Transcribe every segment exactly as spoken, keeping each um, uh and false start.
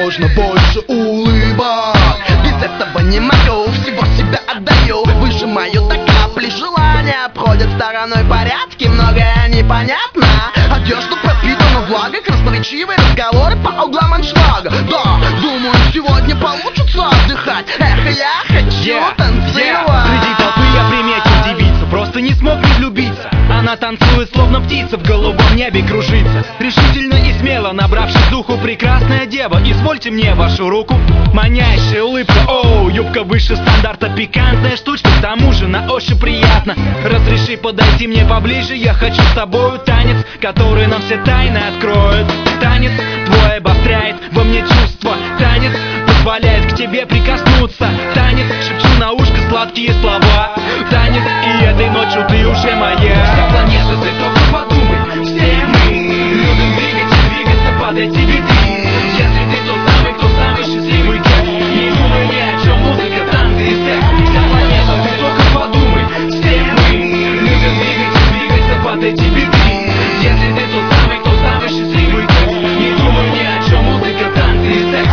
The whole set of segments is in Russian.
можно больше улыбок. Без этого не могу, всего себя отдаю. Выжимаю до капли, желания обходят стороной порядки. Многое непонятно, одежда пропитана влагой, красноречивые разговоры по углам аншлага. Да, думаю, сегодня получится отдыхать. Эх, я хочу yeah, танцевать yeah. Среди толпы я приметил девицу, просто не смог не влюбиться. Она танцует, словно птица, в голубом небе кружится. Решительно и смело, набравшись духу, прекрасная дева, извольте мне вашу руку. Манящая улыбка, оу, юбка выше стандарта, пикантная штучка, к тому же на ощупь приятно. Разреши подойти мне поближе, я хочу с тобою танец, который нам все тайны откроет. Танец твой обостряет во мне чувства, танец позволяет к тебе прикоснуться. Танец, шепчу на ушко сладкие слова. Танец, и этой ночью ты уже моя. Вся планета, ты только подумай, все мы любим двигаться, двигаться под эти биты. Если ты тот самый, кто самый счастливый кек, не думай ни о чем, музыка, танцы и секс. Вся планета, ты только подумай, все мы любим двигаться, двигаться под эти биты. Если ты тот самый, кто самый счастливый кек, не думай ни о чем, музыка, танцы и секс.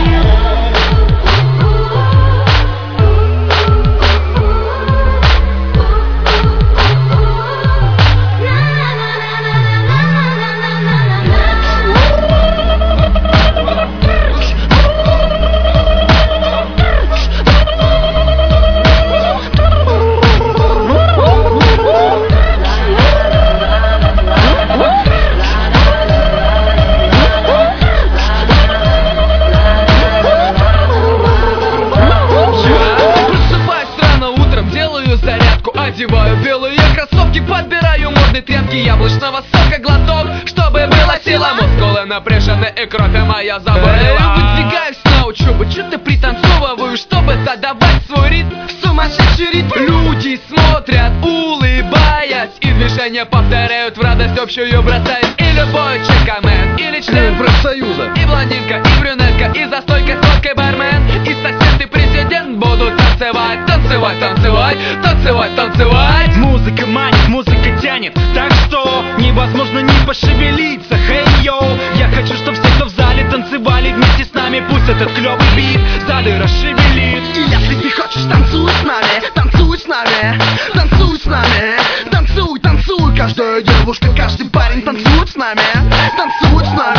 Одеваю белые кроссовки, подбираю модные тряпки, яблочного сока глоток, чтобы была сила. Мускулы напряжены и кровь моя заболела. Выдвигаюсь на учебу, что-то пританцовываю, чтобы задавать свой ритм в сумасшедший ритм. Люди смотрят, улыбаясь, и движения повторяют в радость общую бросаясь. И любой чекамен, или член профсоюза, и блондинка, и брюнетка, и за стойкой сладкой бармен, и сосед, и президент будут танцевать, танцевать, танцевать, танцевать, танцевать. Музыка манит, музыка тянет, так что невозможно не пошевелиться. Хей, йоу, я хочу, чтобы все, кто в зале, танцевали вместе с нами. Пусть этот клёвый бит зады расшевелит. И если ты хочешь, танцуй с нами, танцуй с нами, танцуй с нами, танцуй, танцуй. Каждая девушка, каждый парень танцует с нами, танцует с нами.